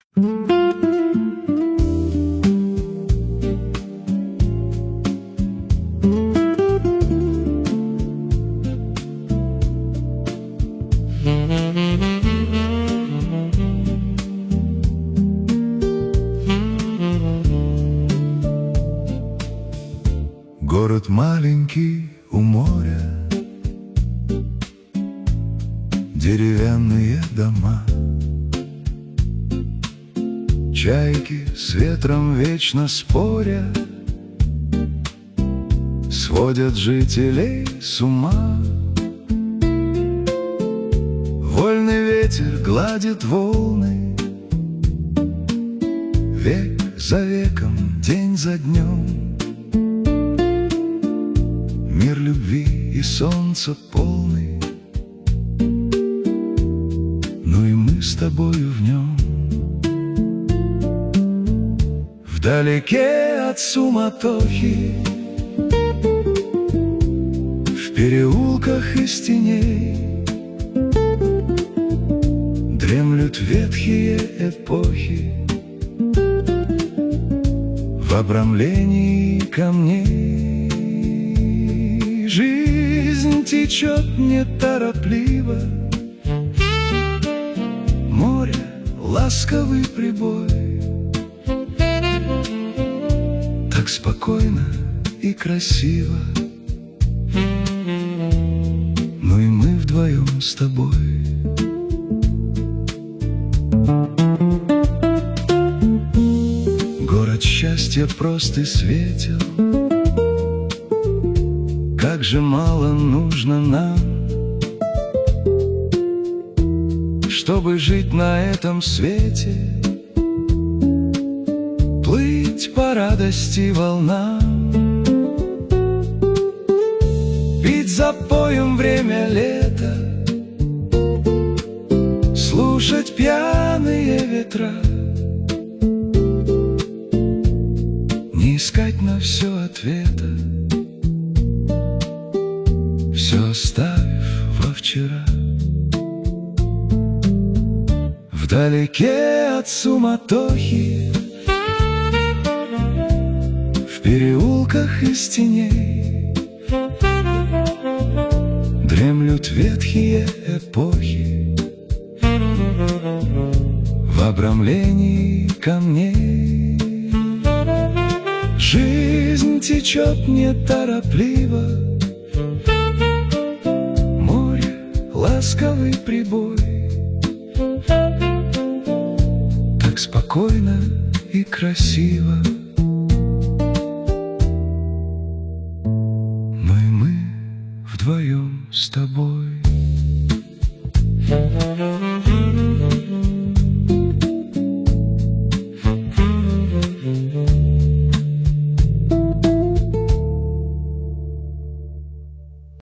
Город маленький у моря, деревянные дома, чайки с ветром вечно споря сводят жителей с ума. Вольный ветер гладит волны, век за веком, день за днем. Мир любви и солнца полный, ну и мы с тобою в нем. Вдалеке от суматохи, в переулках из теней дремлют ветхие эпохи в обрамлении камней. Жизнь течет неторопливо, море — ласковый прибой. Так спокойно и красиво, ну и мы вдвоем с тобой. Город счастья прост и светел, как же мало нужно нам, чтобы жить на этом свете, плыть по радости волнам, пить запоем время лета, слушать пьяные ветра, не искать на все ответа, все оставив во вчера. Вдалеке от суматохи, в переулках из теней дремлют ветхие эпохи в обрамлении камней. Жизнь течет неторопливо, ласковый прибой. Так спокойно и красиво, но и мы вдвоем с тобой.